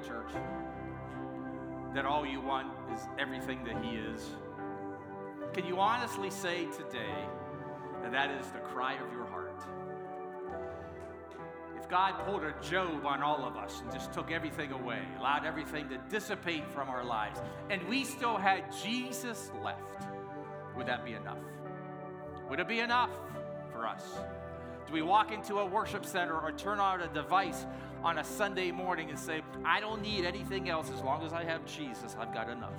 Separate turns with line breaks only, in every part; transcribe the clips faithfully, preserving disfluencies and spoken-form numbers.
church? That all you want is everything that he is? Can you honestly say today that that is the cry of your heart? If God pulled a Job on all of us and just took everything away, allowed everything to dissipate from our lives, and we still had Jesus left, would that be enough? Would it be enough for us? Do we walk into a worship center or turn on a device on a Sunday morning and say, I don't need anything else as long as I have Jesus, I've got enough?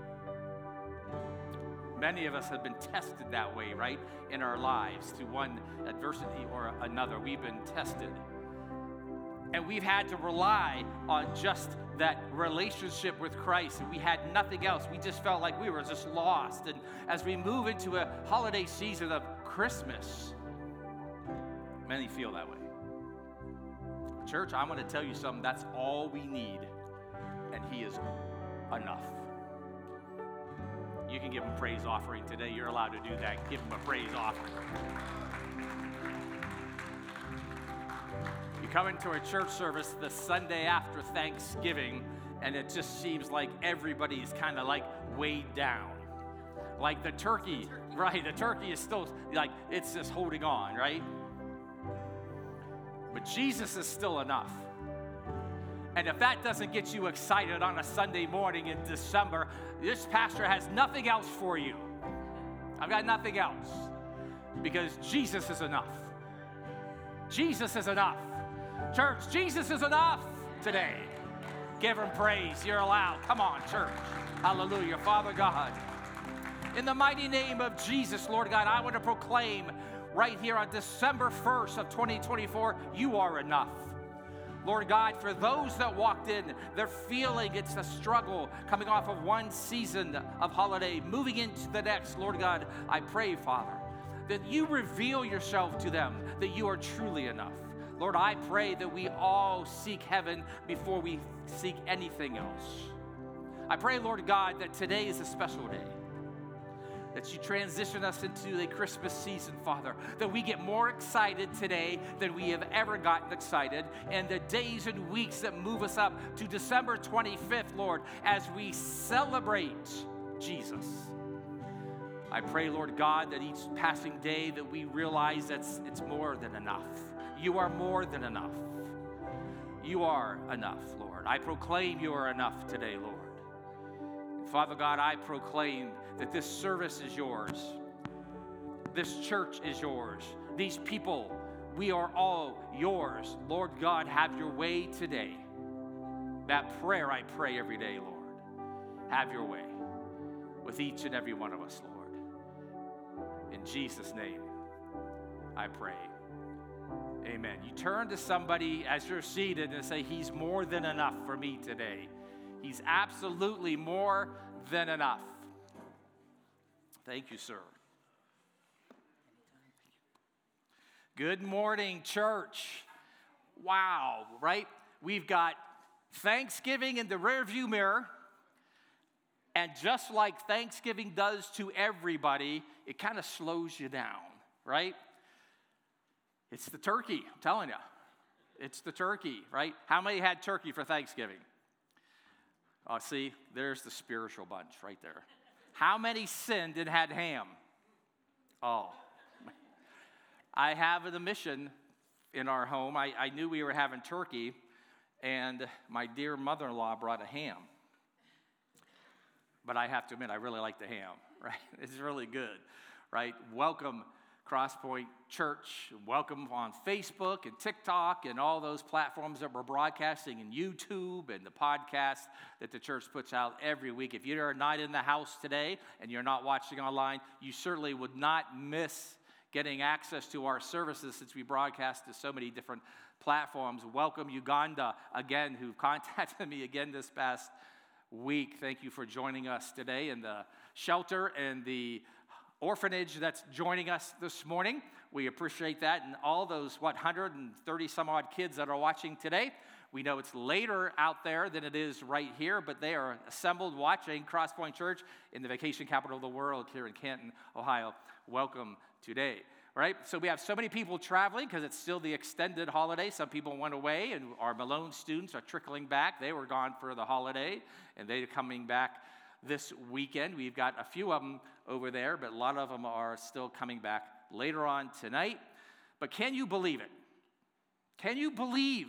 Many of us have been tested that way, right, in our lives through one adversity or another. We've been tested. And we've had to rely on just that relationship with Christ, and we had nothing else. We just felt like we were just lost. And as we move into a holiday season of Christmas, many feel that way. Church, I'm going to tell you something. That's all we need, and he is enough. You can give him praise offering today. You're allowed to do that. Give him a praise offering. You come into a church service the Sunday after Thanksgiving, and it just seems like everybody's kind of like weighed down. Like the turkey, right? The turkey is still like, it's just holding on, right? But Jesus is still enough. And if that doesn't get you excited on a Sunday morning in December, this pastor has nothing else for you. I've got nothing else. Because Jesus is enough. Jesus is enough. Church, Jesus is enough today. Give him praise. You're allowed. Come on, church. Hallelujah. Father God, in the mighty name of Jesus, Lord God, I want to proclaim right here on December first of twenty twenty-four, you are enough. Lord God, for those that walked in, they're feeling it's a struggle coming off of one season of holiday, moving into the next. Lord God, I pray, Father, that you reveal yourself to them, that you are truly enough. Lord, I pray that we all seek heaven before we seek anything else. I pray, Lord God, that today is a special day, that you transition us into the Christmas season, Father, that we get more excited today than we have ever gotten excited, and the days and weeks that move us up to December twenty-fifth, Lord, as we celebrate Jesus. I pray, Lord God, that each passing day that we realize that it's more than enough. You are more than enough. You are enough, Lord. I proclaim you are enough today, Lord. And Father God, I proclaim that this service is yours. This church is yours. These people, we are all yours. Lord God, have your way today. That prayer I pray every day, Lord. Have your way with each and every one of us, Lord. In Jesus' name, I pray. Amen. You turn to somebody as you're seated and say, he's more than enough for me today. He's absolutely more than enough. Thank you, sir. Good morning, church. Wow, right? We've got Thanksgiving in the rearview mirror. And just like Thanksgiving does to everybody, it kind of slows you down, right? It's the turkey, I'm telling you. It's the turkey, right? How many had turkey for Thanksgiving? Oh, see, there's the spiritual bunch right there. How many sinned and had ham? Oh. I have a mission in our home. I, I knew we were having turkey, and my dear mother-in-law brought a ham. But I have to admit, I really like the ham, right? It's really good, right? Welcome, Crosspoint Church. Welcome on Facebook and TikTok and all those platforms that we're broadcasting, and YouTube and the podcast that the church puts out every week. If you're not in the house today and you're not watching online, you certainly would not miss getting access to our services since we broadcast to so many different platforms. Welcome, Uganda, again, who contacted me again this past week. Thank you for joining us today, and the shelter and the orphanage that's joining us this morning. We appreciate that, and all those, what, one hundred thirty some odd kids that are watching today. We know it's later out there than it is right here, but they are assembled watching Crosspoint Church in the vacation capital of the world here in Canton, Ohio. Welcome today. right? So we have so many people traveling because it's still the extended holiday. Some people went away, and our Malone students are trickling back. They were gone for the holiday, and they're coming back this weekend. We've got a few of them over there, but a lot of them are still coming back later on tonight. But can you believe it? Can you believe?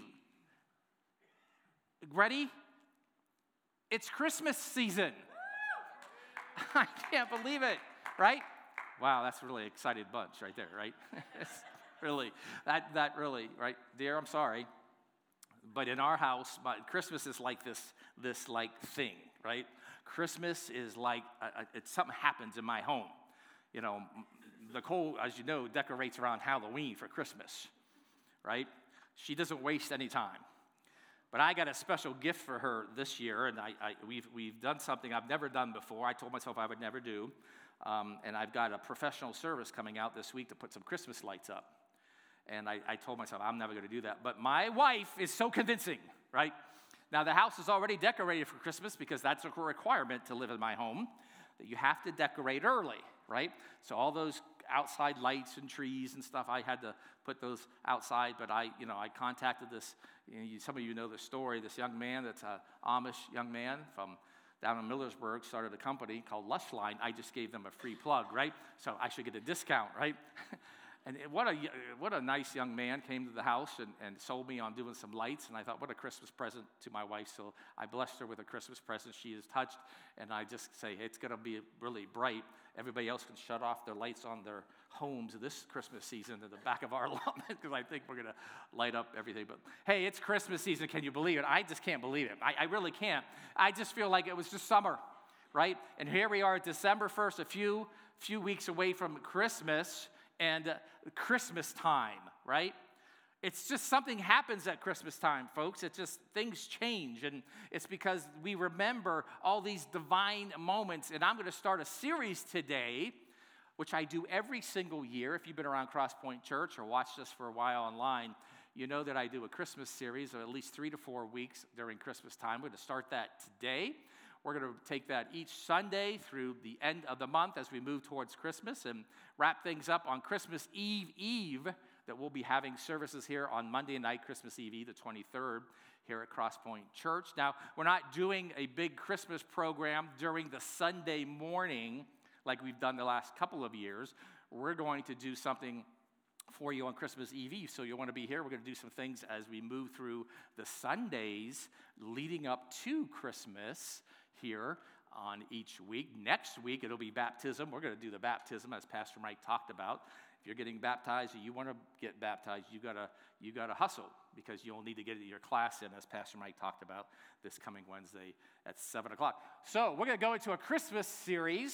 Ready? It's Christmas season. I can't believe it, right? Wow, that's a really excited bunch right there, right? really, that that really, right? Dear, I'm sorry, but in our house, my, Christmas is like this, this like thing, right? Christmas is like, a, a, it's something happens in my home. You know, Nicole, as you know, decorates around Halloween for Christmas, right? She doesn't waste any time. But I got a special gift for her this year, and I, I, we've, we've done something I've never done before. I told myself I would never do. Um, and I've got a professional service coming out this week to put some Christmas lights up. And I, I told myself I'm never going to do that. But my wife is so convincing, right? Now, the house is already decorated for Christmas because that's a requirement to live in my home, that you have to decorate early, right? So all those outside lights and trees and stuff, I had to put those outside. But I, you know, I contacted this, you know, some of you know the story, this young man that's an Amish young man from down in Millersburg, started a company called Lushline. I just gave them a free plug, right? So I should get a discount, right? And what a what a nice young man came to the house and, and sold me on doing some lights. And I thought, what a Christmas present to my wife. So I blessed her with a Christmas present. She is touched. And I just say, hey, it's going to be really bright. Everybody else can shut off their lights on their homes this Christmas season in the back of our allotment because I think we're going to light up everything. But hey, it's Christmas season. Can you believe it? I just can't believe it. I, I really can't. I just feel like it was just summer, right? And here we are, December first, a few few weeks away from Christmas and uh, Christmas time, right? It's just something happens at Christmas time, folks. It's just things change, and it's because we remember all these divine moments. And I'm going to start a series today, which I do every single year. If you've been around Crosspoint Church or watched us for a while online, you know that I do a Christmas series of at least three to four weeks during Christmas time. We're going to start that today. We're going to take that each Sunday through the end of the month as we move towards Christmas and wrap things up on Christmas Eve Eve, that we'll be having services here on Monday night, Christmas Eve Eve, the twenty-third, here at Crosspoint Church. Now, we're not doing a big Christmas program during the Sunday morning like we've done the last couple of years. We're going to do something for you on Christmas Eve Eve, so you'll want to be here. We're going to do some things as we move through the Sundays leading up to Christmas here on each week. Next week, it'll be baptism. We're going to do the baptism, as Pastor Mike talked about. If you're getting baptized or you want to get baptized, you gotta you gotta hustle, because you'll need to get your class in, as Pastor Mike talked about, this coming Wednesday at seven o'clock. So we're going to go into a Christmas series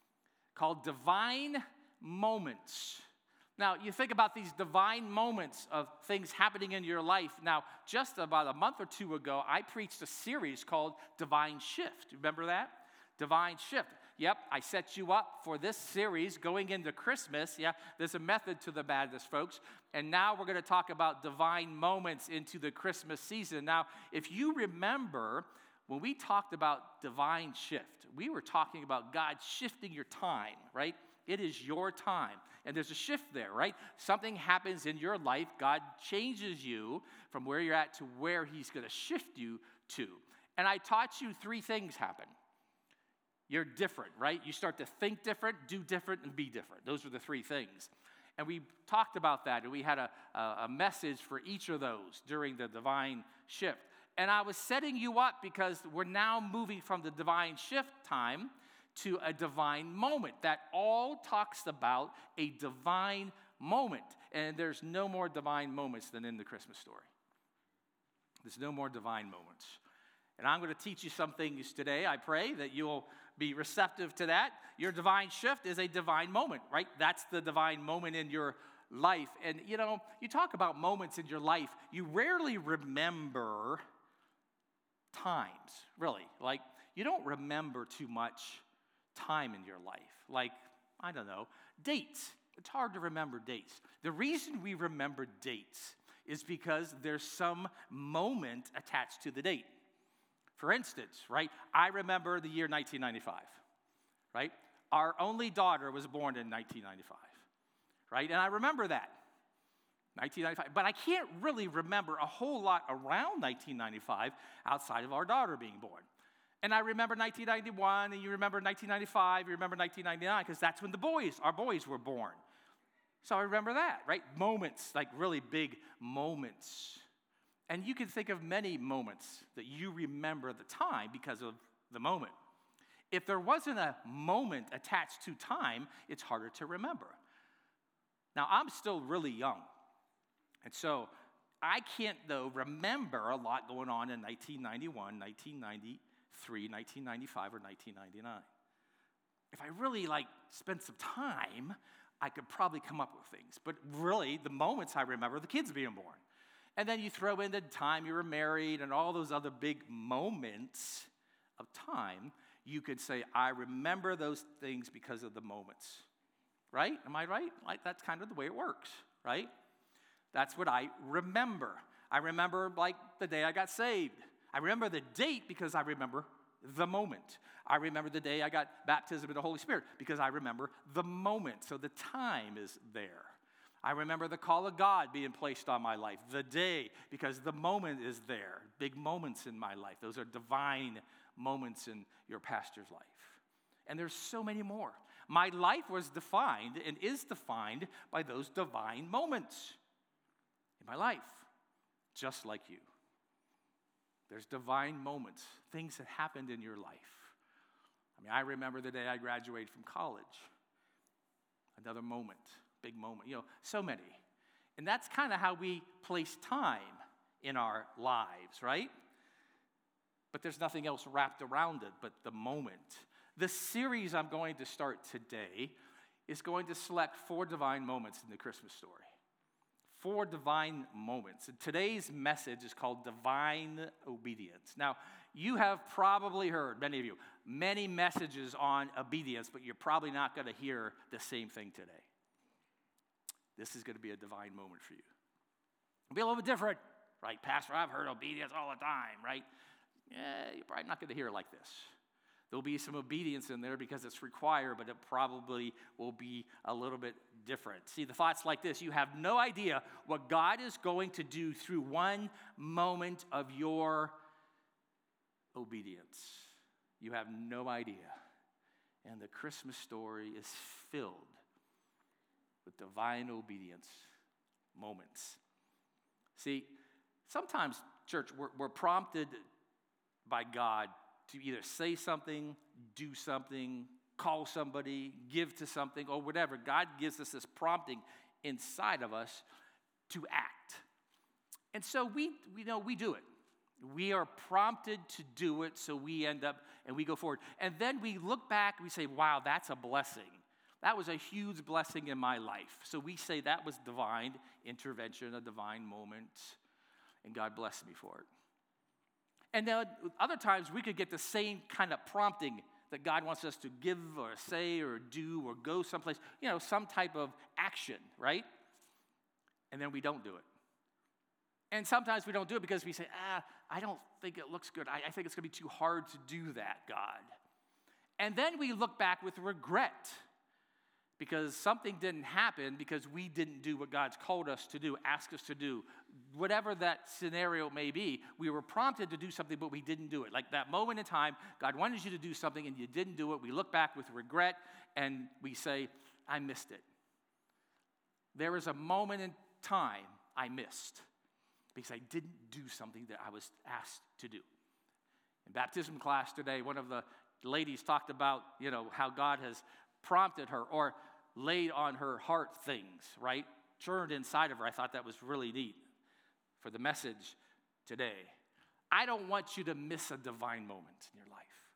called Divine Moments. Now, you think about these divine moments of things happening in your life. Now, just about a month or two ago, I preached a series called Divine Shift. Remember that? Divine Shift. Yep, I set you up for this series going into Christmas. Yeah, there's a method to the madness, folks. And now we're going to talk about divine moments into the Christmas season. Now, if you remember, when we talked about divine shift, we were talking about God shifting your time, right? It is your time. And there's a shift there, right? Something happens in your life. God changes you from where you're at to where he's going to shift you to. And I taught you three things happen. You're different, right? You start to think different, do different, and be different. Those are the three things. And we talked about that, and we had a, a message for each of those during the divine shift. And I was setting you up because we're now moving from the divine shift time to a divine moment. That all talks about a divine moment. And there's no more divine moments than in the Christmas story. There's no more divine moments. And I'm going to teach you some things today. I pray that you'll be receptive to that. Your divine shift is a divine moment, right? That's the divine moment in your life. And, you know, you talk about moments in your life, you rarely remember times, really. Like, you don't remember too much time in your life. Like, I don't know, dates. It's hard to remember dates. The reason we remember dates is because there's some moment attached to the date. For instance, right, I remember the year nineteen ninety-five, right? Our only daughter was born in nineteen ninety-five, right? And I remember that, nineteen ninety-five. But I can't really remember a whole lot around nineteen ninety-five outside of our daughter being born. And I remember nineteen ninety-one, and you remember nineteen ninety-five, you remember nineteen ninety-nine, because that's when the boys, our boys were born. So I remember that, right? Moments, like really big moments. And you can think of many moments that you remember the time because of the moment. If there wasn't a moment attached to time, it's harder to remember. Now, I'm still really young. And so I can't, though, remember a lot going on in nineteen ninety-one, nineteen ninety-three, nineteen ninety-five, or nineteen ninety-nine. If I really, like, spent some time, I could probably come up with things. But really, the moments I remember, the kids being born. And then you throw in the time you were married and all those other big moments of time, you could say, I remember those things because of the moments. Right? Am I right? Like, that's kind of the way it works, right? That's what I remember. I remember, like, the day I got saved. I remember the date because I remember the moment. I remember the day I got baptism in the Holy Spirit because I remember the moment. So the time is there. I remember the call of God being placed on my life, the day, because the moment is there. Big moments in my life. Those are divine moments in your pastor's life. And there's so many more. My life was defined and is defined by those divine moments in my life, just like you. There's divine moments, things that happened in your life. I mean, I remember the day I graduated from college. Another moment, big moment, you know, so many. And that's kind of how we place time in our lives, right? But there's nothing else wrapped around it but the moment. The series I'm going to start today is going to select four divine moments in the Christmas story. Four divine moments. And today's message is called Divine Obedience. Now, you have probably heard, many of you, many messages on obedience, but you're probably not going to hear the same thing today. This is going to be a divine moment for you. It'll be a little bit different, right? Pastor, I've heard obedience all the time, right? Yeah, you're probably not going to hear it like this. There'll be some obedience in there because it's required, but it probably will be a little bit different. See, the thought's like this. You have no idea what God is going to do through one moment of your obedience. You have no idea. And the Christmas story is filled with divine obedience moments. See, sometimes, church, we're, we're prompted by God to either say something, do something, call somebody, give to something, or whatever. God gives us this prompting inside of us to act. And so we, we know we do it. We are prompted to do it, so we end up and we go forward. And then we look back and we say, wow, that's a blessing. That was a huge blessing in my life. So we say that was divine intervention, a divine moment, and God blessed me for it. And then other times we could get the same kind of prompting that God wants us to give or say or do or go someplace, you know, some type of action, right? And then we don't do it. And sometimes we don't do it because we say, ah, I don't think it looks good. I, I think it's going to be too hard to do that, God. And then we look back with regret because something didn't happen because we didn't do what God's called us to do, asked us to do. Whatever that scenario may be, we were prompted to do something, but we didn't do it. Like that moment in time, God wanted you to do something and you didn't do it. We look back with regret and we say, I missed it. There is a moment in time I missed because I didn't do something that I was asked to do. In baptism class today, one of the ladies talked about, you know, how God has prompted her or laid on her heart things, right? Churned inside of her. I thought that was really neat for the message today. I don't want you to miss a divine moment in your life.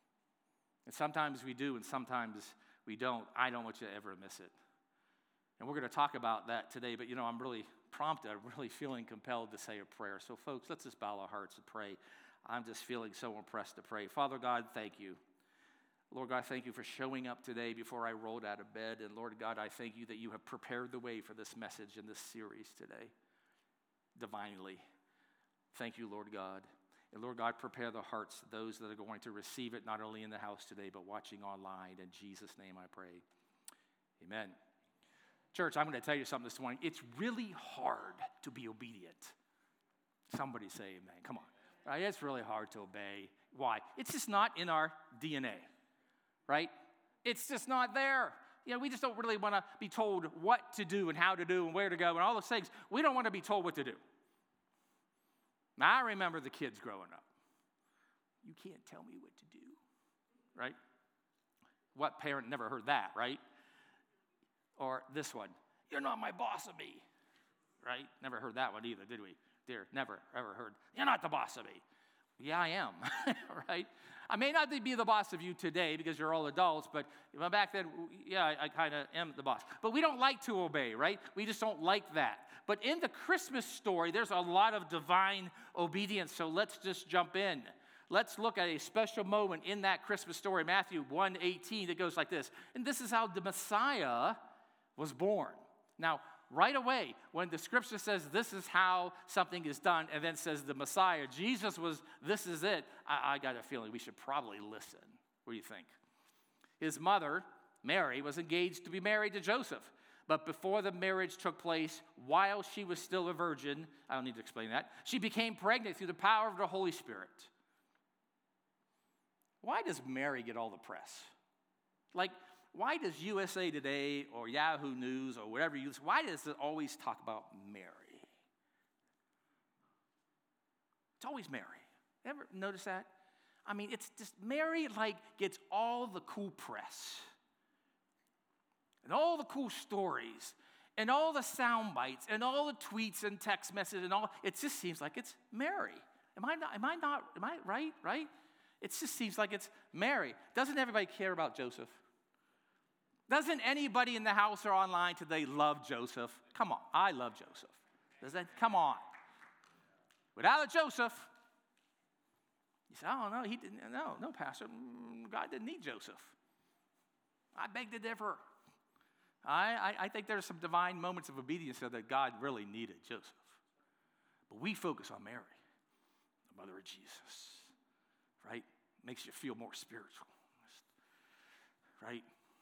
And sometimes we do and sometimes we don't. I don't want you to ever miss it. And we're going to talk about that today, but you know, I'm really prompted, I'm really feeling compelled to say a prayer. So folks, let's just bow our hearts and pray. I'm just feeling so impressed to pray. Father God, thank you. Lord God, thank you for showing up today before I rolled out of bed. And Lord God, I thank you that you have prepared the way for this message in this series today, divinely. Thank you, Lord God. And Lord God, prepare the hearts of those that are going to receive it, not only in the house today, but watching online. In Jesus' name I pray. Amen. Church, I'm going to tell you something this morning. It's really hard to be obedient. Somebody say amen. Come on. Right? It's really hard to obey. Why? It's just not in our D N A, right? It's just not there. You know, we just don't really want to be told what to do and how to do and where to go and all those things. We don't want to be told what to do. Now, I remember the kids growing up. You can't tell me what to do, right? What parent never heard that, right? Or this one, you're not my boss of me, right? Never heard that one either, did we? Dear, never, ever heard, you're not the boss of me. Yeah, I am, right? I may not be the boss of you today because you're all adults, but back then, yeah, I, I kind of am the boss. But we don't like to obey, right? We just don't like that. But in the Christmas story, there's a lot of divine obedience, so let's just jump in. Let's look at a special moment in that Christmas story, Matthew one eighteen, that goes like this. And this is how the Messiah was born. Now, right away, when the scripture says this is how something is done, and then says the Messiah, Jesus was, this is it, I, I got a feeling we should probably listen. What do you think? His mother, Mary, was engaged to be married to Joseph. But before the marriage took place, while she was still a virgin, I don't need to explain that, she became pregnant through the power of the Holy Spirit. Why does Mary get all the press? Like, why does U S A Today or Yahoo News or whatever you, why does it always talk about Mary? It's always Mary. Ever notice that? I mean, it's just, Mary, like, gets all the cool press and all the cool stories and all the sound bites and all the tweets and text messages and all. It just seems like it's Mary. Am I not, am I not, am I right, right? It just seems like it's Mary. Doesn't everybody care about Joseph? Doesn't anybody in the house or online today love Joseph? Come on, I love Joseph. Does that, come on. Without a Joseph, you say, oh, no, he didn't, no, no, Pastor, God didn't need Joseph. I beg to differ. I, I, I think there's some divine moments of obedience there that God really needed Joseph. But we focus on Mary, the mother of Jesus, right? Makes you feel more spiritual, right?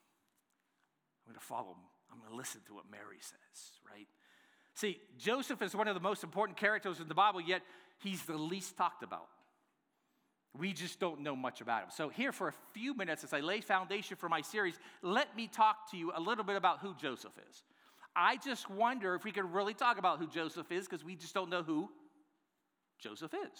I'm going to follow him. I'm going to listen to what Mary says, right? See, Joseph is one of the most important characters in the Bible, yet he's the least talked about. We just don't know much about him. So here for a few minutes, as I lay foundation for my series, let me talk to you a little bit about who Joseph is. I just wonder if we could really talk about who Joseph is, because we just don't know who Joseph is.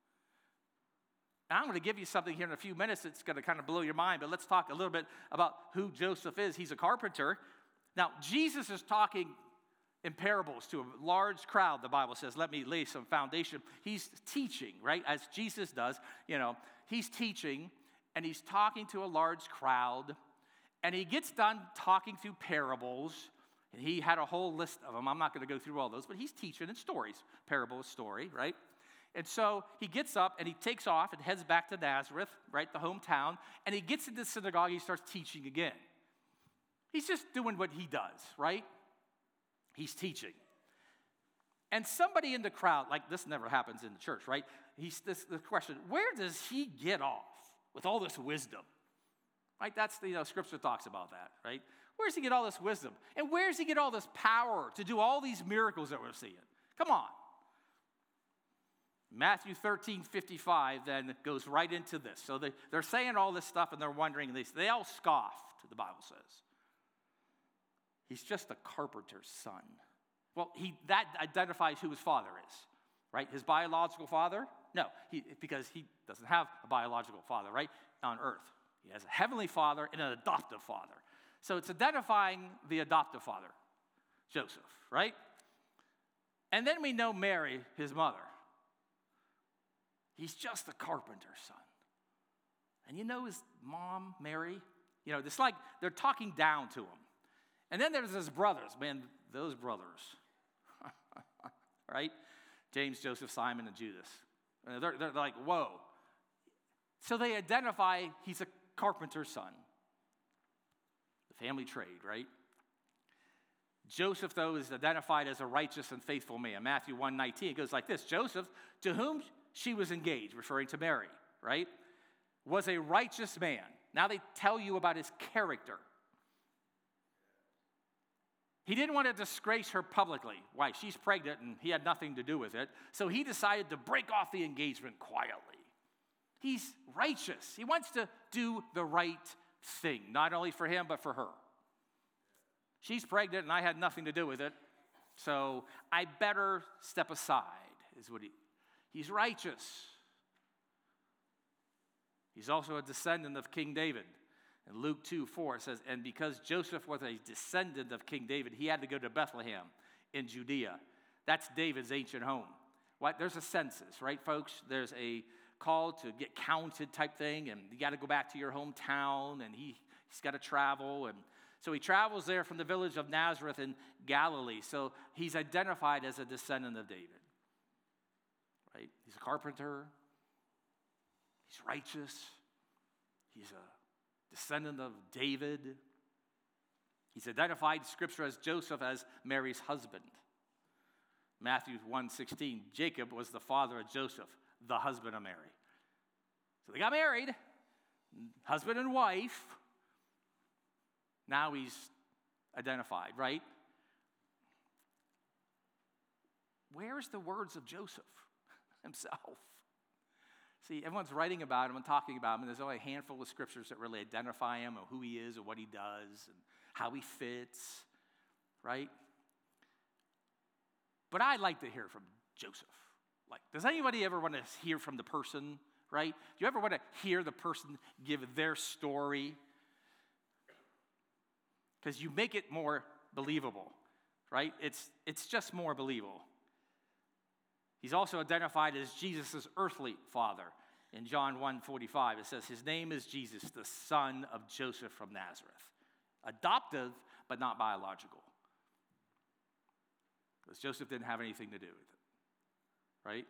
And I'm going to give you something here in a few minutes that's going to kind of blow your mind, but let's talk a little bit about who Joseph is. He's a carpenter. Now, Jesus is talking in parables to a large crowd, the Bible says. Let me lay some foundation. He's teaching, right, as Jesus does. You know, he's teaching, and he's talking to a large crowd, and he gets done talking through parables, and he had a whole list of them. I'm not going to go through all those, but he's teaching in stories. Parable is story, right? And so he gets up and he takes off and heads back to Nazareth, right, the hometown, and he gets into the synagogue and he starts teaching again. He's just doing what he does, right? He's teaching. And somebody in the crowd, like this never happens in the church, right? He's this the question, where does he get off with all this wisdom? Right? That's the, you know, scripture talks about that, right? Where does he get all this wisdom? And where does he get all this power to do all these miracles that we're seeing? Come on. Matthew thirteen fifty-five then goes right into this. So they, they're saying all this stuff and they're wondering, and they, they all scoffed, the Bible says. He's just a carpenter's son. Well, he that identifies who his father is, right? His biological father? No, he, because he doesn't have a biological father, right, on earth. He has a heavenly father and an adoptive father. So it's identifying the adoptive father, Joseph, right? And then we know Mary, his mother. He's just a carpenter's son. And you know his mom, Mary? You know, it's like they're talking down to him. And then there's his brothers. Man, those brothers. Right? James, Joseph, Simon, and Judas. And they're, they're like, whoa. So they identify he's a carpenter's son. The family trade, right? Joseph, though, is identified as a righteous and faithful man. Matthew one nineteen, it goes like this. Joseph, to whom she was engaged, referring to Mary, right, was a righteous man. Now they tell you about his character. He didn't want to disgrace her publicly. Why? She's pregnant and he had nothing to do with it. So he decided to break off the engagement quietly. He's righteous. He wants to do the right thing, not only for him, but for her. She's pregnant and I had nothing to do with it. So I better step aside, is what he, he's righteous. He's also a descendant of King David. In Luke two four, it says, and because Joseph was a descendant of King David, he had to go to Bethlehem in Judea. That's David's ancient home. What? There's a census, right, folks? There's a call to get counted type thing, and you got to go back to your hometown, and he, he's got to travel. And so he travels there from the village of Nazareth in Galilee. So he's identified as a descendant of David, right? He's a carpenter. He's righteous. He's a descendant of David. He's identified in Scripture as Joseph as Mary's husband. Matthew one sixteen, Jacob was the father of Joseph, the husband of Mary. So they got married, husband and wife. Now he's identified, right? Where's the words of Joseph himself? See, everyone's writing about him and talking about him, and there's only a handful of scriptures that really identify him and who he is and what he does and how he fits, right? But I'd like to hear from Joseph. Like, does anybody ever want to hear from the person, right? Do you ever want to hear the person give their story? Because you make it more believable, right? It's, it's just more believable. He's also identified as Jesus' earthly father. In John one forty-five, it says, his name is Jesus, the son of Joseph from Nazareth. Adoptive, but not biological. Because Joseph didn't have anything to do with it, right?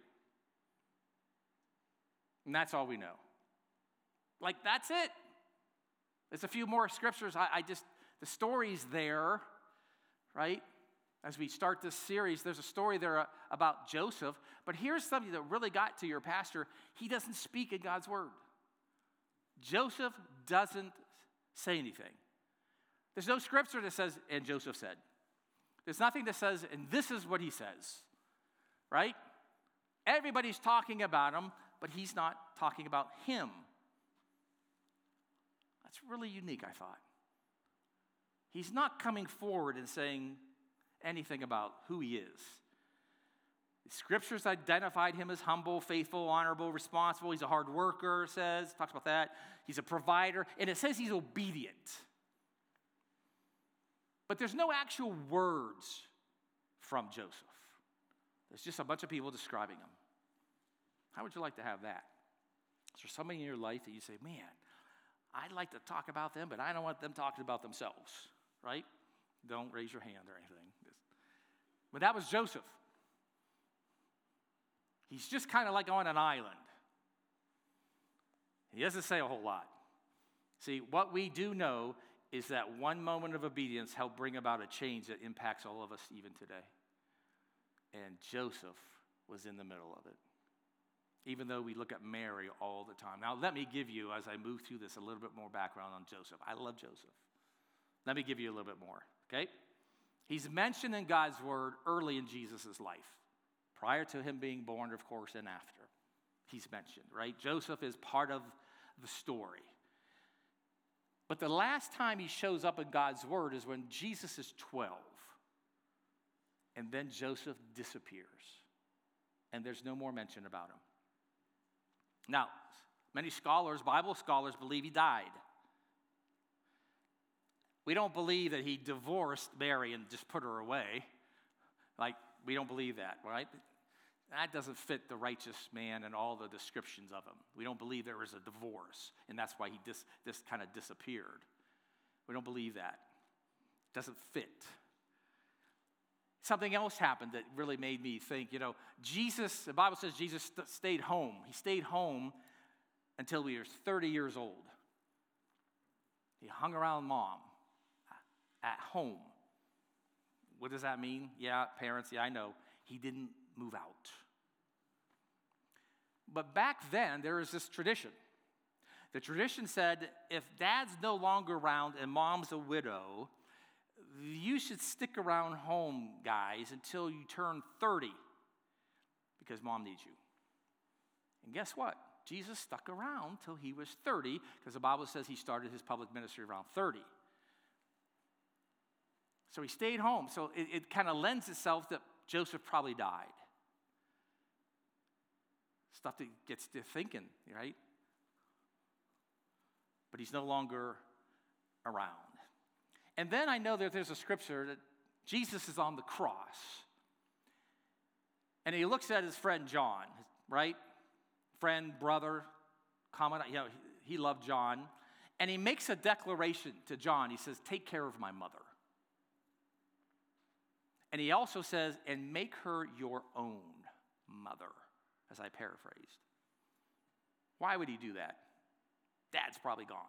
And that's all we know. Like, that's it. There's a few more scriptures. I, I just, the story's there, right? As we start this series, there's a story there about Joseph, but here's something that really got to your pastor. He doesn't speak in God's word. Joseph doesn't say anything. There's no scripture that says, and Joseph said. There's nothing that says, and this is what he says, right? Everybody's talking about him, but he's not talking about him. That's really unique, I thought. He's not coming forward and saying anything about who he is. The scriptures identified him as humble, faithful, honorable, responsible. He's a hard worker, it says, talks about that. He's a provider, and it says he's obedient. But there's no actual words from Joseph. There's just a bunch of people describing him. How would you like to have that? Is there somebody in your life that you say, man, I'd like to talk about them, but I don't want them talking about themselves, right? Don't raise your hand or anything. But that was Joseph. He's just kind of like on an island. He doesn't say a whole lot. See, what we do know is that one moment of obedience helped bring about a change that impacts all of us even today. And Joseph was in the middle of it, even though we look at Mary all the time. Now, let me give you, as I move through this, a little bit more background on Joseph. I love Joseph. Let me give you a little bit more, okay? He's mentioned in God's word early in Jesus' life, prior to him being born, of course, and after. He's mentioned, right? Joseph is part of the story. But the last time he shows up in God's word is when Jesus is twelve. And then Joseph disappears. And there's no more mention about him. Now, many scholars, Bible scholars, believe he died. We don't believe that he divorced Mary and just put her away. Like, we don't believe that, right? That doesn't fit the righteous man and all the descriptions of him. We don't believe there was a divorce, and that's why he dis, this kind of disappeared. We don't believe that. It doesn't fit. Something else happened that really made me think, you know, Jesus, the Bible says Jesus st- stayed home. He stayed home until he was thirty years old. He hung around mom at home. What does that mean? Yeah, parents, yeah, I know. He didn't move out. But back then, there was this tradition. The tradition said if dad's no longer around and mom's a widow, you should stick around home, guys, until you turn thirty because mom needs you. And guess what? Jesus stuck around till he was thirty because the Bible says he started his public ministry around thirty. So he stayed home. So it, it kind of lends itself that Joseph probably died. Stuff that gets to thinking, right? But he's no longer around. And then I know that there's a scripture that Jesus is on the cross. And he looks at his friend John, right? Friend, brother, common, you know, he loved John. And he makes a declaration to John. He says, take care of my mother. And he also says, and make her your own mother, as I paraphrased. Why would he do that? Dad's probably gone.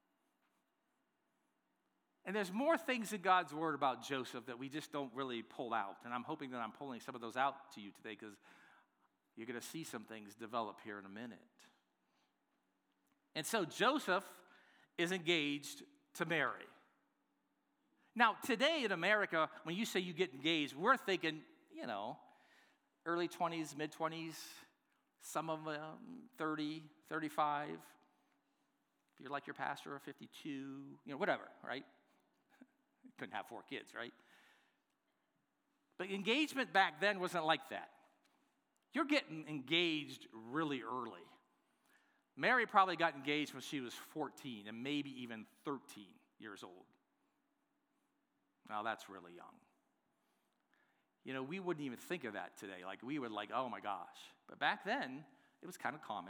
And there's more things in God's word about Joseph that we just don't really pull out. And I'm hoping that I'm pulling some of those out to you today because you're going to see some things develop here in a minute. And so Joseph is engaged to Mary. Now, today in America, when you say you get engaged, we're thinking, you know, early twenties, mid-twenties, some of them thirty, thirty-five. If you're like your pastor, or fifty-two, you know, whatever, right? Couldn't have four kids, right? But engagement back then wasn't like that. You're getting engaged really early. Mary probably got engaged when she was fourteen and maybe even thirteen years old. Now that's really young. You know, we wouldn't even think of that today. Like we would like, oh my gosh. But back then, it was kind of common.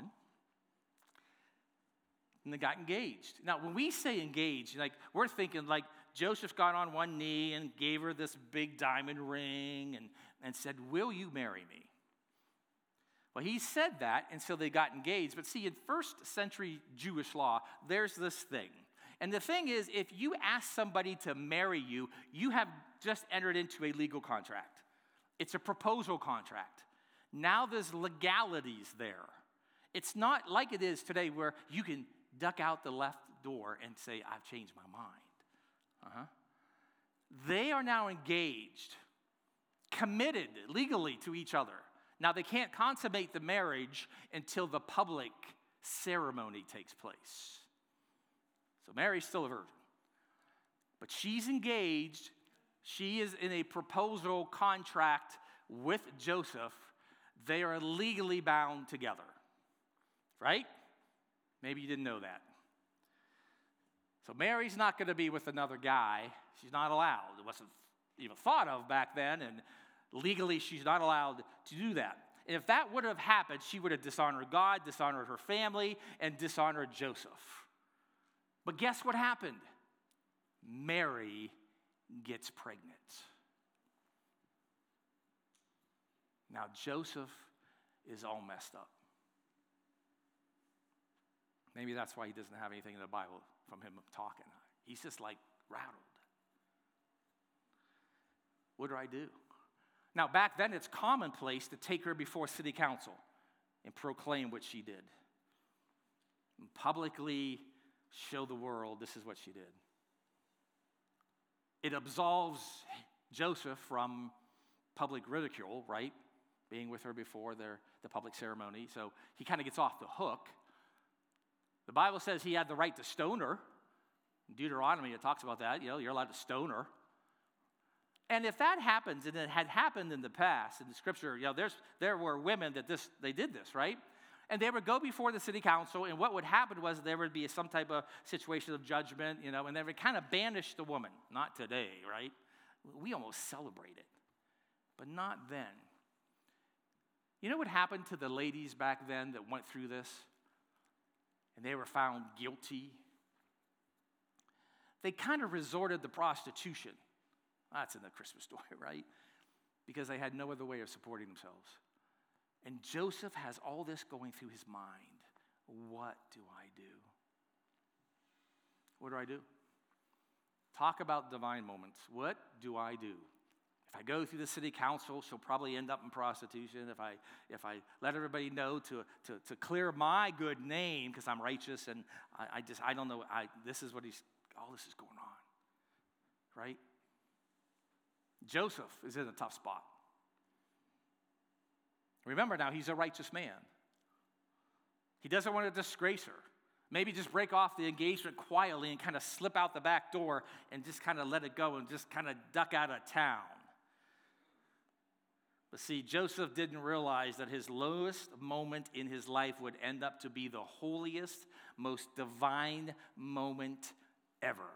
And they got engaged. Now, when we say engaged, like we're thinking like Joseph got on one knee and gave her this big diamond ring and, and said, will you marry me? Well, he said that, and so they got engaged. But see, in first century Jewish law, there's this thing. And the thing is, if you ask somebody to marry you, you have just entered into a legal contract. It's a proposal contract. Now there's legalities there. It's not like it is today where you can duck out the left door and say, I've changed my mind. Uh-huh. They are now engaged, committed legally to each other. Now, they can't consummate the marriage until the public ceremony takes place. So Mary's still a virgin. But she's engaged. She is in a proposal contract with Joseph. They are legally bound together. Right? Maybe you didn't know that. So Mary's not going to be with another guy. She's not allowed. It wasn't even thought of back then, and legally she's not allowed to do that. And if that would have happened, she would have dishonored God, dishonored her family, and dishonored Joseph. But guess what happened? Mary gets pregnant. Now Joseph is all messed up. Maybe that's why he doesn't have anything in the Bible from him talking. He's just like rattled. What do I do? Now, back then, it's commonplace to take her before city council and proclaim what she did. And publicly show the world this is what she did. It absolves Joseph from public ridicule, right? Being with her before their, the public ceremony. So he kind of gets off the hook. The Bible says he had the right to stone her. In Deuteronomy, it talks about that. You know, you're allowed to stone her. And if that happens, and it had happened in the past, in the scripture, you know, there's, there were women that this they did this, right? And they would go before the city council, and what would happen was there would be some type of situation of judgment, you know, and they would kind of banish the woman. Not today, right? We almost celebrate it, but not then. You know what happened to the ladies back then that went through this? And they were found guilty? They kind of resorted to prostitution. That's in the Christmas story, right? Because they had no other way of supporting themselves. And Joseph has all this going through his mind. What do I do? What do I do? Talk about divine moments. What do I do? If I go through the city council, she'll probably end up in prostitution. If I if I let everybody know to to, to clear my good name because I'm righteous and I, I just I don't know. I this is what he's all this is going on, right? Joseph is in a tough spot. Remember now, he's a righteous man. He doesn't want to disgrace her. Maybe just break off the engagement quietly and kind of slip out the back door and just kind of let it go and just kind of duck out of town. But see, Joseph didn't realize that his lowest moment in his life would end up to be the holiest, most divine moment ever.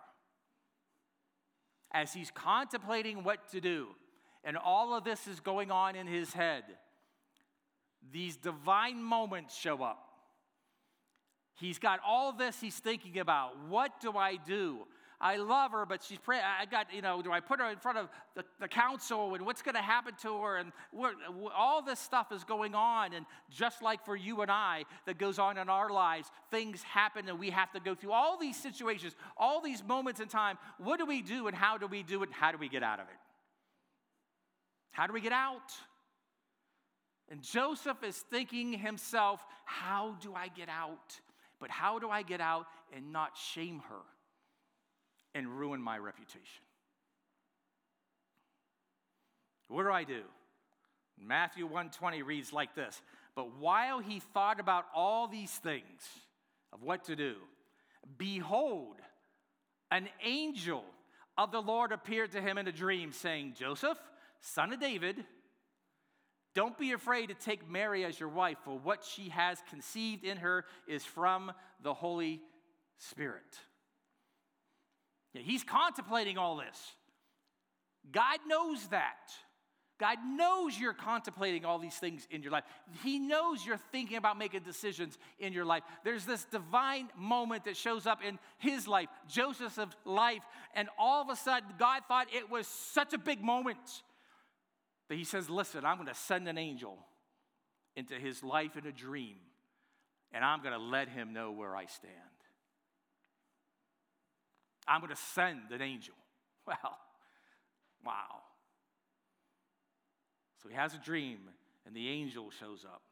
As he's contemplating what to do, and all of this is going on in his head, these divine moments show up. He's got all this he's thinking about. What do I do? I love her, but she's praying. I got, you know, do I put her in front of the, the council, and what's going to happen to her? And we're, all this stuff is going on. And just like for you and I, that goes on in our lives, things happen and we have to go through all these situations, all these moments in time. What do we do and how do we do it? How do we get out of it? How do we get out? And Joseph is thinking himself, how do I get out? But how do I get out and not shame her and ruin my reputation? What do I do? Matthew one twenty reads like this. But while he thought about all these things of what to do, behold, an angel of the Lord appeared to him in a dream, saying, Joseph, son of David, don't be afraid to take Mary as your wife, for what she has conceived in her is from the Holy Spirit. Yeah, he's contemplating all this. God knows that. God knows you're contemplating all these things in your life. He knows you're thinking about making decisions in your life. There's this divine moment that shows up in his life, Joseph's life, and all of a sudden, God thought it was such a big moment that he says, listen, I'm going to send an angel into his life in a dream, and I'm going to let him know where I stand. I'm going to send an angel. Well, wow. So he has a dream, and the angel shows up.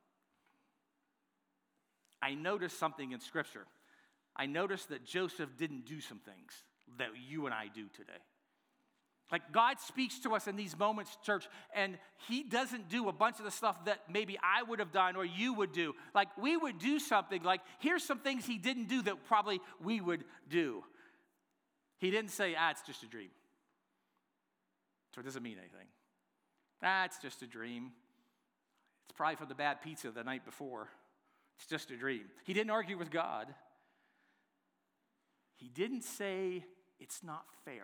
I noticed something in Scripture. I noticed that Joseph didn't do some things that you and I do today. Like, God speaks to us in these moments, church, and he doesn't do a bunch of the stuff that maybe I would have done or you would do. Like, we would do something, like, here's some things he didn't do that probably we would do. He didn't say, ah, it's just a dream. So it doesn't mean anything. Ah, it's just a dream. It's probably from the bad pizza the night before. It's just a dream. He didn't argue with God. He didn't say, it's not fair.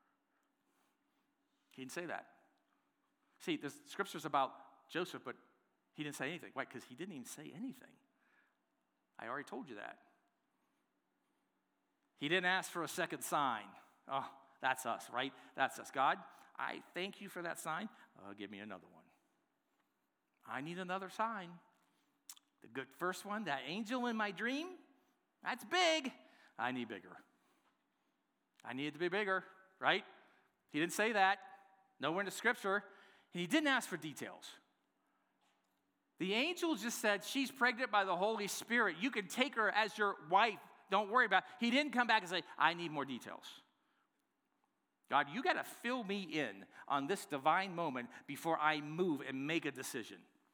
He didn't say that. See, the scripture's about Joseph, but he didn't say anything. Why? Because he didn't even say anything. I already told you that. He didn't ask for a second sign. Oh, that's us, right? That's us. God, I thank you for that sign. Oh, give me another one. I need another sign. The good first one, that angel in my dream, that's big. I need bigger. I need it to be bigger, right? He didn't say that. Nowhere in the scripture. And he didn't ask for details. The angel just said, she's pregnant by the Holy Spirit. You can take her as your wife. Don't worry about it. He didn't come back and say, I need more details. God, you got to fill me in on this divine moment before I move and make a decision.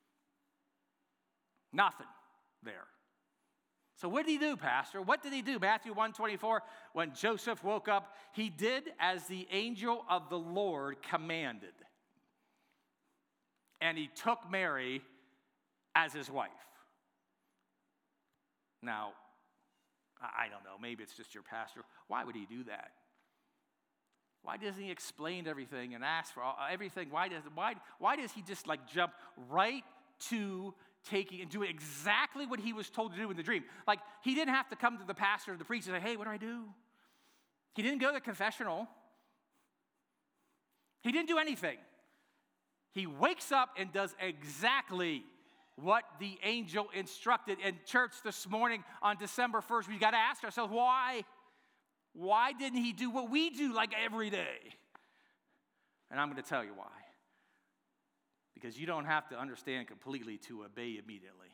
Nothing there. So what did he do, Pastor? What did he do? Matthew one twenty-four, when Joseph woke up, he did as the angel of the Lord commanded. And he took Mary as his wife. Now, I don't know, maybe it's just your pastor. Why would he do that? Why doesn't he explain everything and ask for all, everything? Why does, why, why does he just like jump right to taking and doing exactly what he was told to do in the dream? Like, he didn't have to come to the pastor or the priest and say, hey, what do I do? He didn't go to the confessional. He didn't do anything. He wakes up and does exactly what the angel instructed. In church this morning on December first, we've got to ask ourselves, why? Why didn't he do what we do like every day? And I'm going to tell you why. Because you don't have to understand completely to obey immediately.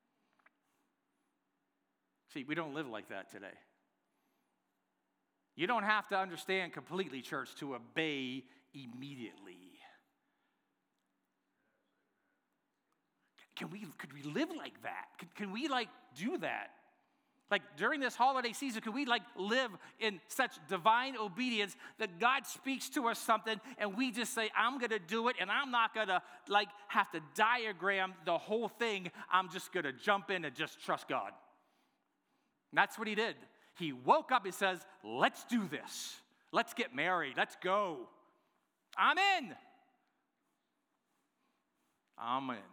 See, we don't live like that today. You don't have to understand completely, church, to obey immediately. Can we, could we live like that? Can, can we like do that? Like during this holiday season, can we like live in such divine obedience that God speaks to us something and we just say, I'm going to do it and I'm not going to like have to diagram the whole thing. I'm just going to jump in and just trust God. And that's what he did. He woke up and says, let's do this. Let's get married. Let's go. I'm in. I'm in.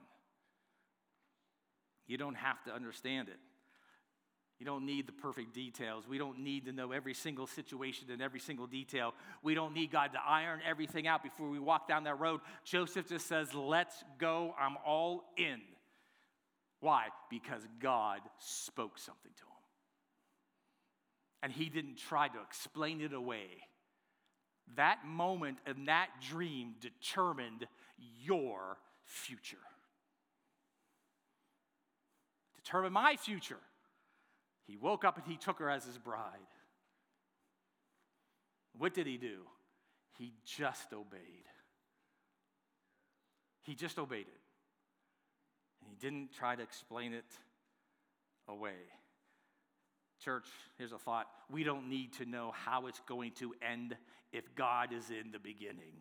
You don't have to understand it. You don't need the perfect details. We don't need to know every single situation and every single detail. We don't need God to iron everything out before we walk down that road. Joseph just says, let's go. I'm all in. Why? Because God spoke something to him. And he didn't try to explain it away. That moment and that dream determined your future. Determined my future. He woke up and he took her as his bride. What did he do? He just obeyed. He just obeyed it. And he didn't try to explain it away. Church, here's a thought. We don't need to know how it's going to end if God is in the beginning.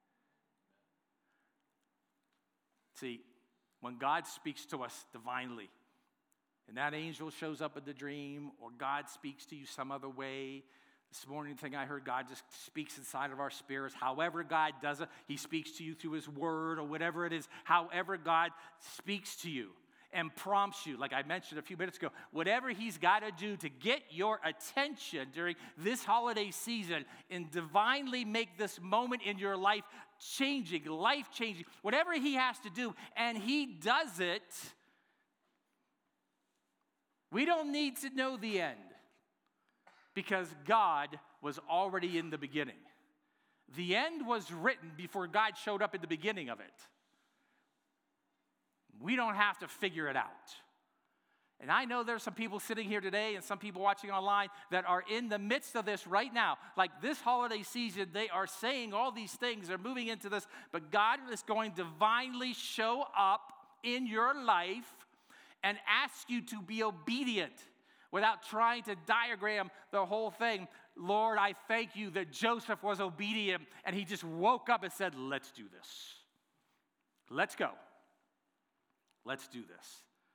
See, when God speaks to us divinely, and that angel shows up in the dream, or God speaks to you some other way. This morning thing I heard, God just speaks inside of our spirits. However God does it, he speaks to you through his word or whatever it is. However God speaks to you and prompts you, like I mentioned a few minutes ago, whatever he's got to do to get your attention during this holiday season and divinely make this moment in your life changing, life-changing, whatever he has to do, and he does it. We don't need to know the end because God was already in the beginning. The end was written before God showed up in the beginning of it. We don't have to figure it out. And I know there's some people sitting here today and some people watching online that are in the midst of this right now. Like this holiday season, they are saying all these things, they're moving into this, but God is going to divinely show up in your life and ask you to be obedient without trying to diagram the whole thing. Lord, I thank you that Joseph was obedient and he just woke up and said, let's do this. Let's go. Let's do this.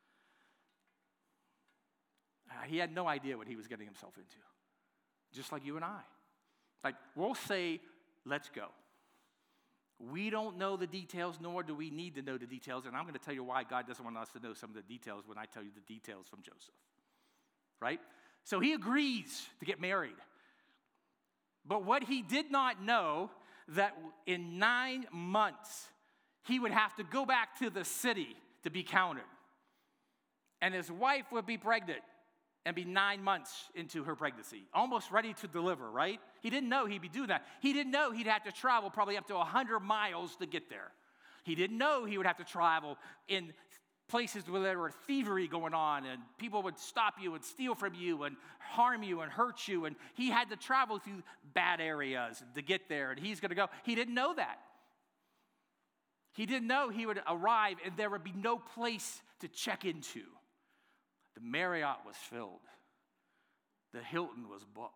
Uh, he had no idea what he was getting himself into, just like you and I. Like, we'll say, let's go. We don't know the details, nor do we need to know the details. And I'm going to tell you why God doesn't want us to know some of the details when I tell you the details from Joseph. Right? So he agrees to get married. But what he did not know, that in nine months, he would have to go back to the city to be counted. And his wife would be pregnant and be nine months into her pregnancy, almost ready to deliver, right? He didn't know he'd be doing that. He didn't know he'd have to travel probably up to one hundred miles to get there. He didn't know he would have to travel in places where there were thievery going on and people would stop you and steal from you and harm you and hurt you. And he had to travel through bad areas to get there, and he's going to go. He didn't know that. He didn't know he would arrive and there would be no place to check into. The Marriott was filled. The Hilton was booked.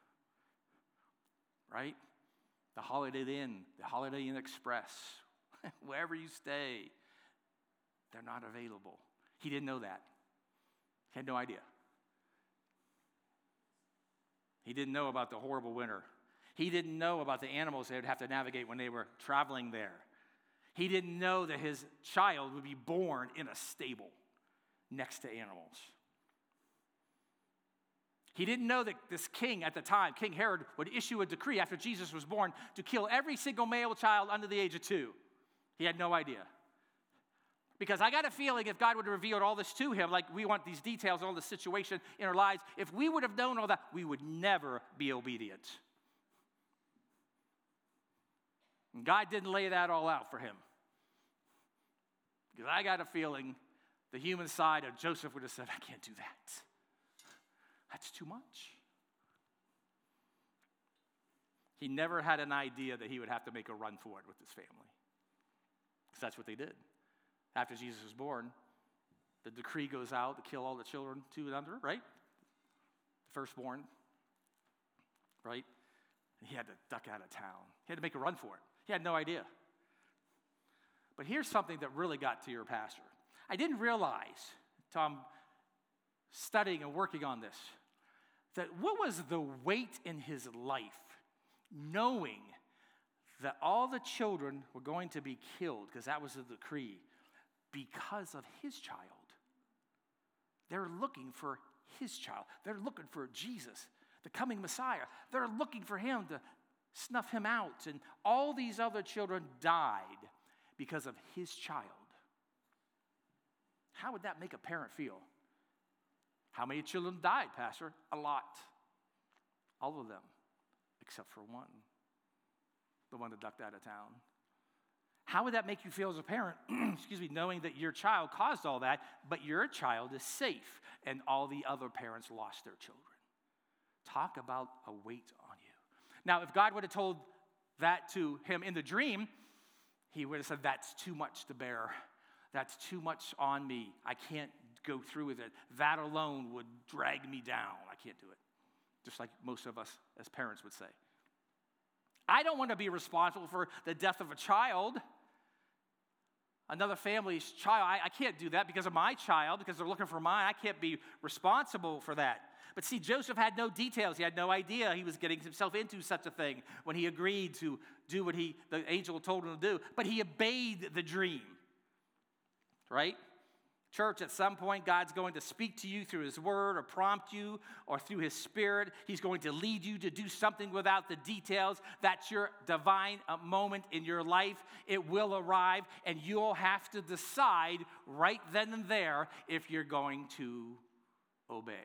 Right? The Holiday Inn, the Holiday Inn Express, wherever you stay, they're not available. He didn't know that. He had no idea. He didn't know about the horrible winter. He didn't know about the animals they would have to navigate when they were traveling there. He didn't know that his child would be born in a stable next to animals. He didn't know that this king at the time, King Herod, would issue a decree after Jesus was born to kill every single male child under the age of two. He had no idea. Because I got a feeling if God would have revealed all this to him, like we want these details, all the situation in our lives, if we would have known all that, we would never be obedient. And God didn't lay that all out for him. Because I got a feeling the human side of Joseph would have said, I can't do that. That's too much. He never had an idea that he would have to make a run for it with his family. Because that's what they did. after Jesus was born, the decree goes out to kill all the children two and under, right? The firstborn, right? And he had to duck out of town. He had to make a run for it. He had no idea. But here's something that really got to your pastor. I didn't realize, Tom, studying and working on this, that what was the weight in his life, knowing that all the children were going to be killed, because that was the decree, because of his child. They're looking for his child. They're looking for Jesus, the coming Messiah. They're looking for him to snuff him out. And all these other children died because of his child. How would that make a parent feel? How many children died, Pastor? A lot. All of them, except for one, the one that ducked out of town. How would that make you feel as a parent, excuse me, knowing that your child caused all that, but your child is safe and all the other parents lost their children? Talk about a weight on you. Now, if God would have told that to him in the dream, he would have said, that's too much to bear. That's too much on me. I can't go through with it. That alone would drag me down. I can't do it. Just like most of us as parents would say. I don't want to be responsible for the death of a child, another family's child. I, I can't do that because of my child, because they're looking for mine. I can't be responsible for that. But see, Joseph had no details. He had no idea he was getting himself into such a thing when he agreed to do what he the angel told him to do. But he obeyed the dream, right? Church, at some point, God's going to speak to you through his word or prompt you or through his spirit. He's going to lead you to do something without the details. That's your divine moment in your life. It will arrive, and you'll have to decide right then and there if you're going to obey.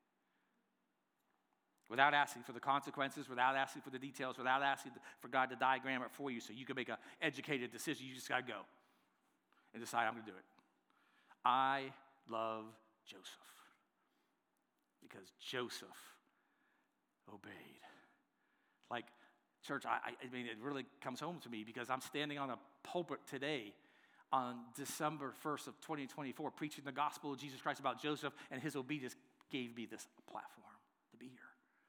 Without asking for the consequences, without asking for the details, without asking for God to diagram it for you so you can make an educated decision. You just got to go and decide, I'm going to do it. I love Joseph because Joseph obeyed. Like, church, I, I mean, it really comes home to me because I'm standing on a pulpit today on December first of twenty twenty-four preaching the gospel of Jesus Christ about Joseph, and his obedience gave me this platform to be here.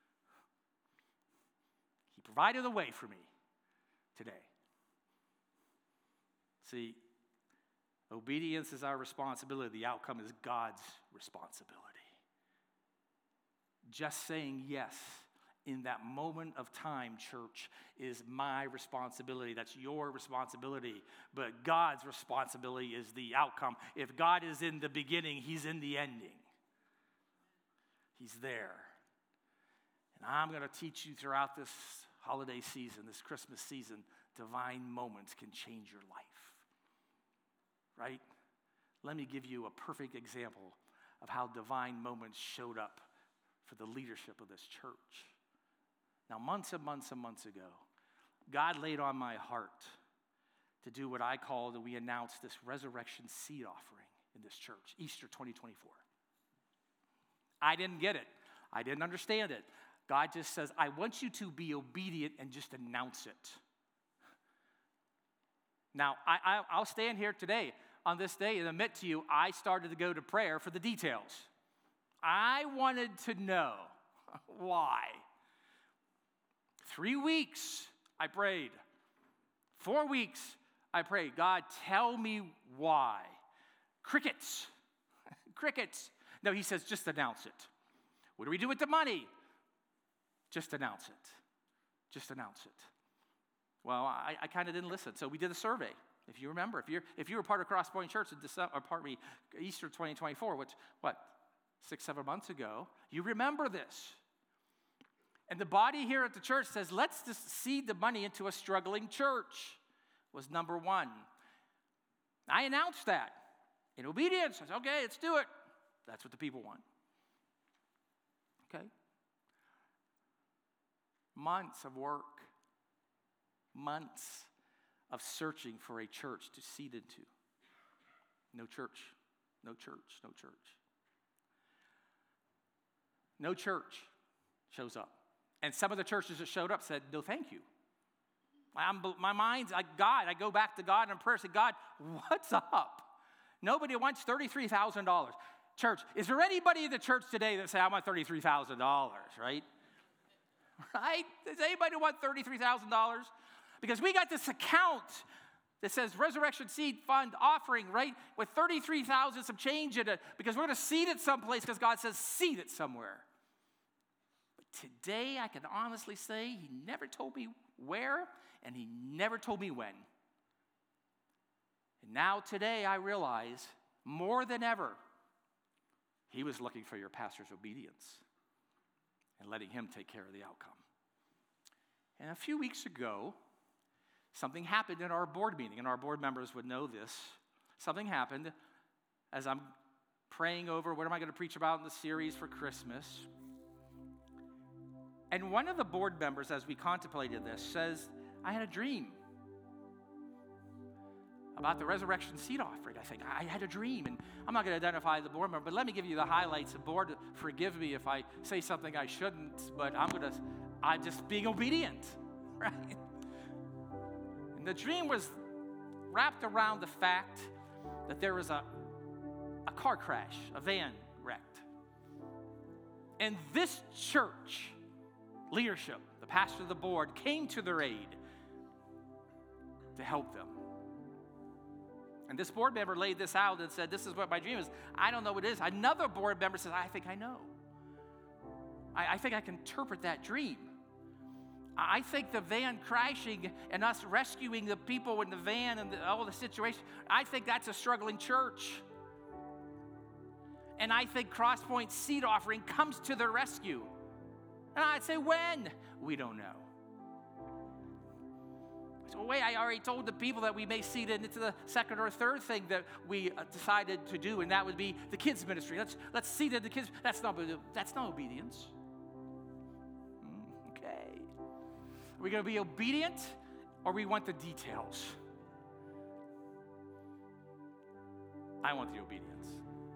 He provided a way for me today. See, obedience is our responsibility. The outcome is God's responsibility. Just saying yes in that moment of time, church, is my responsibility. That's your responsibility. But God's responsibility is the outcome. If God is in the beginning, he's in the ending. He's there. And I'm going to teach you throughout this holiday season, this Christmas season, divine moments can change your life. Right? Let me give you a perfect example of how divine moments showed up for the leadership of this church. Now, months and months and months ago, God laid on my heart to do what I called, and we announced this resurrection seed offering in this church, Easter twenty twenty-four. I didn't get it. I didn't understand it. God just says, I want you to be obedient and just announce it. Now, I, I, I'll stand here today on this day and admit to you, I started to go to prayer for the details. I wanted to know why. Three weeks I prayed. Four weeks I prayed. God, tell me why. Crickets. Crickets. No, he says, just announce it. What do we do with the money? Just announce it. Just announce it. Well, I, I kind of didn't listen, so we did a survey. If you remember, if you're if you were part of Crosspoint Church in December, or pardon me, Easter twenty twenty-four, which what six seven months ago, you remember this. And the body here at the church says, let's just seed the money into a struggling church. Was number one. I announced that in obedience. I said, okay, let's do it. That's what the people want. Okay. Months of work. Months of searching for a church to seed into. No church, no church, no church. No church shows up. And some of the churches that showed up said, no, thank you. I'm, my mind's like, God, I go back to God in prayer and say, God, what's up? Nobody wants thirty-three thousand dollars. Church, is there anybody in the church today that say, I want thirty-three thousand dollars, right? Right? Does anybody want thirty-three thousand dollars? Because we got this account that says Resurrection Seed Fund offering, right? With thirty-three thousand dollars, some change in it, because we're going to seed it someplace because God says seed it somewhere. But today I can honestly say he never told me where and he never told me when. And now today I realize more than ever he was looking for your pastor's obedience and letting him take care of the outcome. And a few weeks ago, something happened in our board meeting, and our board members would know this. Something happened as I'm praying over what am I going to preach about in the series for Christmas. And one of the board members, as we contemplated this, says, I had a dream about the resurrection seed offering. I think, I had a dream, and I'm not going to identify the board member, but let me give you the highlights. The board, forgive me if I say something I shouldn't, but I'm going to, I'm just being obedient, right? And the dream was wrapped around the fact that there was a, a car crash, a van wrecked. And this church leadership, the pastor of the board, came to their aid to help them. And this board member laid this out and said, this is what my dream is. I don't know what it is. Another board member says, I think I know. I, I think I can interpret that dream. I think the van crashing and us rescuing the people in the van and the, all the situation, I think that's a struggling church. And I think Crosspoint Seed Offering comes to their rescue. And I'd say, when? We don't know. So wait, I already told the people that we may seed it into the second or third thing that we decided to do, and that would be the kids ministry. Let's let's seed it the kids. That's not that's not obedience. Okay. Are we going to be obedient, or we want the details? I want the obedience.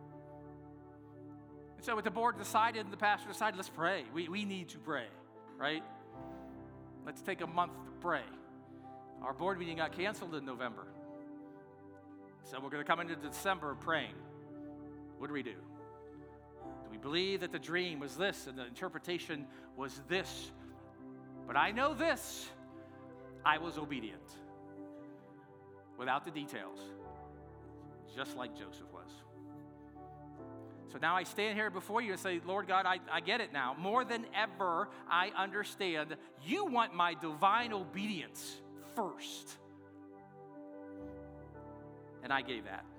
And so what the board decided and the pastor decided, let's pray. We, we need to pray, right? Let's take a month to pray. Our board meeting got canceled in November. So we're going to come into December praying. What do we do? Do we believe that the dream was this and the interpretation was this? But I know this. I was obedient. Without the details. Just like Joseph was. So now I stand here before you and say, Lord God, I, I get it now. More than ever, I understand you want my divine obedience first. And I gave that.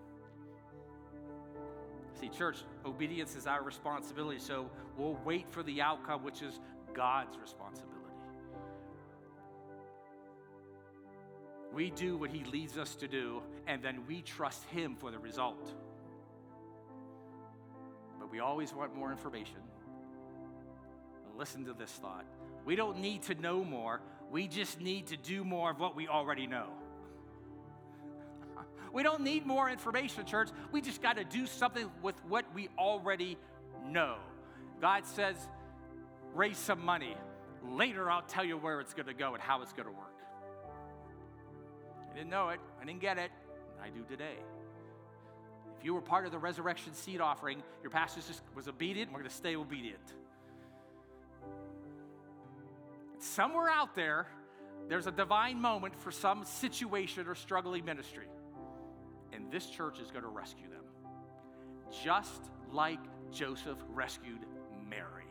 See, church, obedience is our responsibility, so we'll wait for the outcome, which is God's responsibility. We do what he leads us to do, and then we trust him for the result. But we always want more information. Listen to this thought. We don't need to know more. We just need to do more of what we already know. We don't need more information, church. We just got to do something with what we already know. God says, raise some money. Later, I'll tell you where it's going to go and how it's going to work. I didn't know it. I didn't get it. I do today. If you were part of the resurrection seed offering, your pastor just was obedient, and we're going to stay obedient. Somewhere out there, there's a divine moment for some situation or struggling ministry. And this church is going to rescue them. Just like Joseph rescued Mary.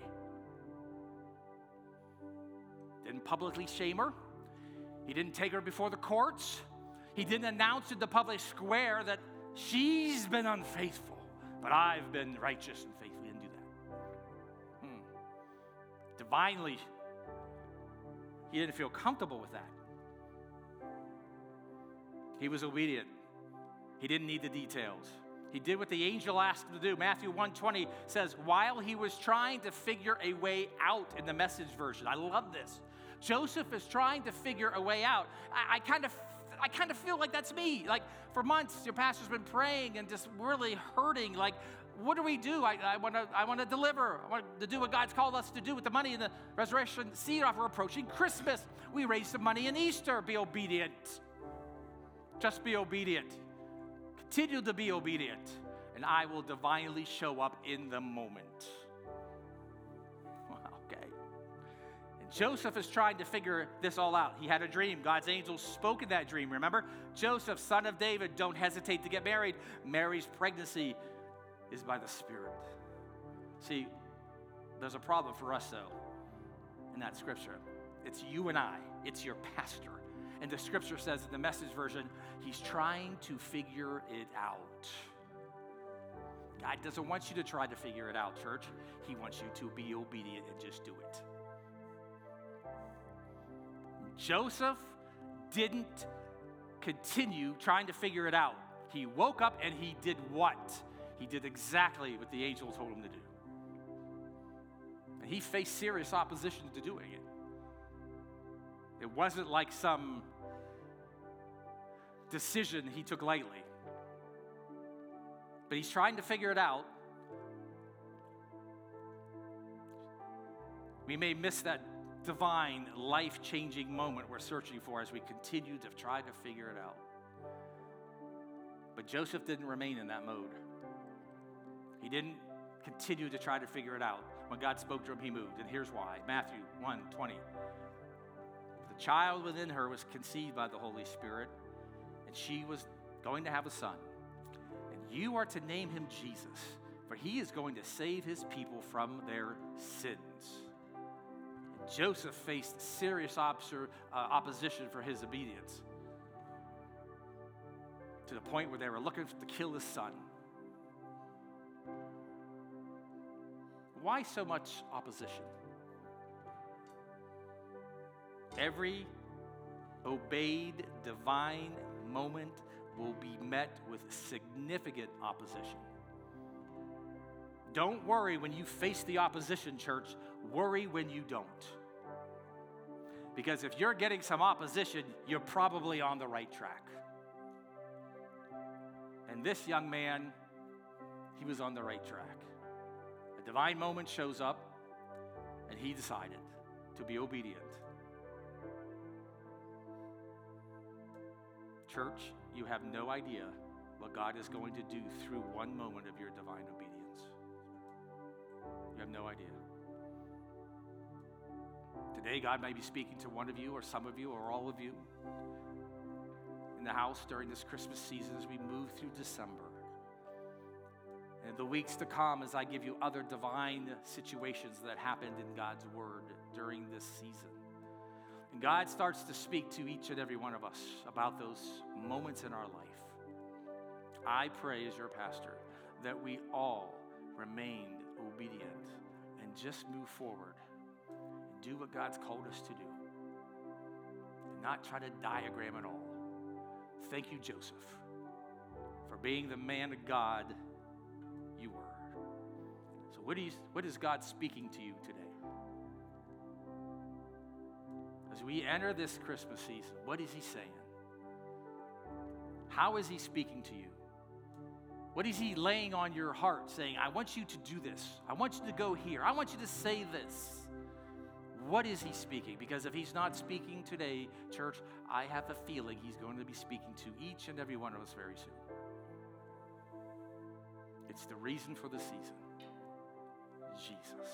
Didn't publicly shame her. He didn't take her before the courts. He didn't announce in the public square that she's been unfaithful, but I've been righteous and faithful. He didn't do that. Hmm. Divinely, he didn't feel comfortable with that. He was obedient. He didn't need the details. He did what the angel asked him to do. Matthew one twenty says, while he was trying to figure a way out in the Message version. I love this. Joseph is trying to figure a way out. I, I kind of I kind of feel like that's me. Like for months, your pastor's been praying and just really hurting. Like, what do we do? I, I want to I want to deliver. I want to do what God's called us to do with the money in the resurrection seed offer. We're approaching Christmas. We raise some money in Easter. Be obedient. Just be obedient. Continue to be obedient, and I will divinely show up in the moment. Okay. And Joseph is trying to figure this all out. He had a dream. God's angel spoke in that dream. Remember? Joseph, son of David, don't hesitate to get married. Mary's pregnancy is by the Spirit. See, there's a problem for us, though, in that scripture. It's you and I. It's your pastor. And the scripture says in the Message version, he's trying to figure it out. God doesn't want you to try to figure it out, church. He wants you to be obedient and just do it. Joseph didn't continue trying to figure it out. He woke up and he did what? He did exactly what the angel told him to do. And he faced serious opposition to doing it. It wasn't like some decision he took lightly. But he's trying to figure it out. We may miss that divine, life-changing moment we're searching for as we continue to try to figure it out. But Joseph didn't remain in that mode. He didn't continue to try to figure it out. When God spoke to him, he moved. And here's why. Matthew one twenty. The child within her was conceived by the Holy Spirit, and she was going to have a son. And you are to name him Jesus, for he is going to save his people from their sins. And Joseph faced serious op- uh, opposition for his obedience, to the point where they were looking to kill his son. Why so much opposition? Every obeyed divine moment will be met with significant opposition. Don't worry when you face the opposition, church. Worry when you don't. Because if you're getting some opposition, you're probably on the right track. And this young man, he was on the right track. A divine moment shows up, and he decided to be obedient. Church, you have no idea what God is going to do through one moment of your divine obedience. You have no idea. Today, God may be speaking to one of you, or some of you, or all of you in the house during this Christmas season as we move through December. And the weeks to come, as I give you other divine situations that happened in God's Word during this season. And God starts to speak to each and every one of us about those moments in our life. I pray as your pastor that we all remain obedient and just move forward and do what God's called us to do. And not try to diagram it all. Thank you, Joseph, for being the man of God you were. So what is, what is God speaking to you today? As we enter this Christmas season, what is he saying? How is he speaking to you? What is he laying on your heart, saying, I want you to do this. I want you to go here. I want you to say this. What is he speaking? Because if he's not speaking today, church, I have a feeling he's going to be speaking to each and every one of us very soon. It's the reason for the season. Jesus.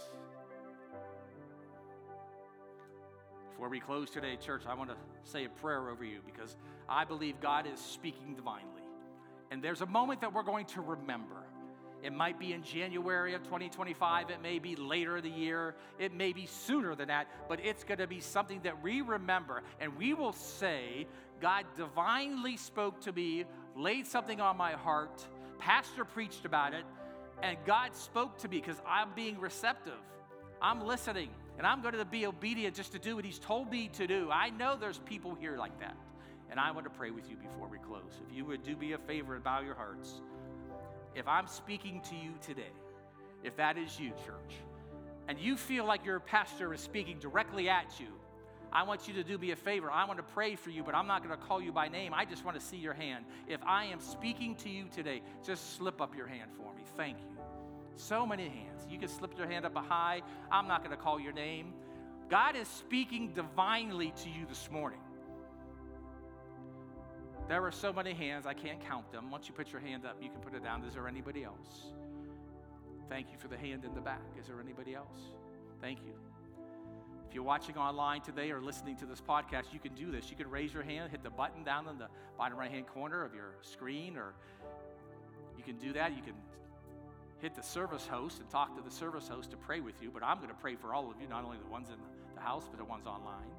Before we close today, church, I want to say a prayer over you because I believe God is speaking divinely. And there's a moment that we're going to remember. It might be in January of twenty twenty-five. It may be later in the year. It may be sooner than that. But it's going to be something that we remember. And we will say, God divinely spoke to me, laid something on my heart. Pastor preached about it. And God spoke to me because I'm being receptive. I'm listening. And I'm going to be obedient just to do what he's told me to do. I know there's people here like that. And I want to pray with you before we close. If you would do me a favor and bow your hearts. If I'm speaking to you today, if that is you, church, and you feel like your pastor is speaking directly at you, I want you to do me a favor. I want to pray for you, but I'm not going to call you by name. I just want to see your hand. If I am speaking to you today, just slip up your hand for me. Thank you. So many hands. You can slip your hand up high. I'm not going to call your name. God is speaking divinely to you this morning. There are so many hands, I can't count them. Once you put your hand up, you can put it down. Is there anybody else? Thank you for the hand in the back. Is there anybody else? Thank you. If you're watching online today or listening to this podcast, you can do this. You can raise your hand, hit the button down in the bottom right-hand corner of your screen, or you can do that. You can hit the service host and talk to the service host to pray with you, but I'm going to pray for all of you, not only the ones in the house, but the ones online.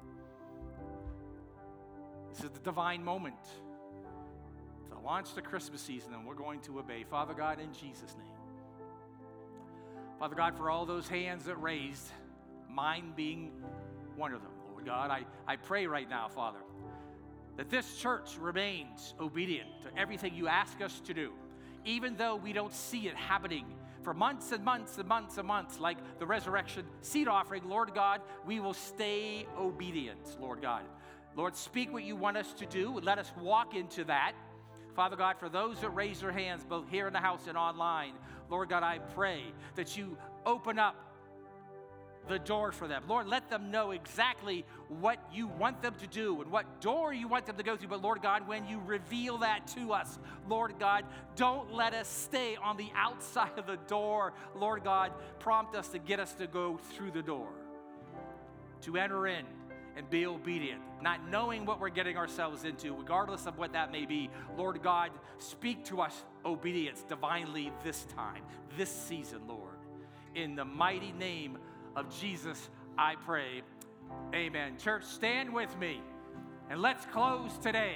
This is the divine moment to launch the Christmas season, and we're going to obey. Father God, in Jesus' name. Father God, for all those hands that raised, mine being one of them, Lord God, I, I pray right now, Father, that this church remains obedient to everything you ask us to do, even though we don't see it happening for months and months and months and months, like the resurrection seed offering. Lord God, we will stay obedient, Lord God. Lord, speak what you want us to do. Let us walk into that. Father God, for those that raise their hands, both here in the house and online, Lord God, I pray that you open up the door for them. Lord, let them know exactly what you want them to do and what door you want them to go through. But Lord God, when you reveal that to us, Lord God, don't let us stay on the outside of the door. Lord God, prompt us to get us to go through the door, to enter in and be obedient, not knowing what we're getting ourselves into, regardless of what that may be. Lord God, speak to us obedience divinely this time, this season, Lord. In the mighty name of Jesus, I pray. Amen. Church, stand with me and let's close today.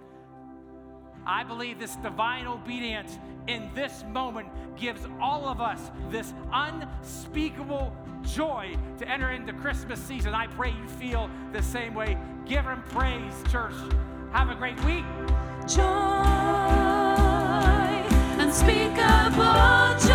I believe this divine obedience in this moment gives all of us this unspeakable joy to enter into Christmas season. I pray you feel the same way. Give him praise, church. Have a great week.
Joy, unspeakable joy.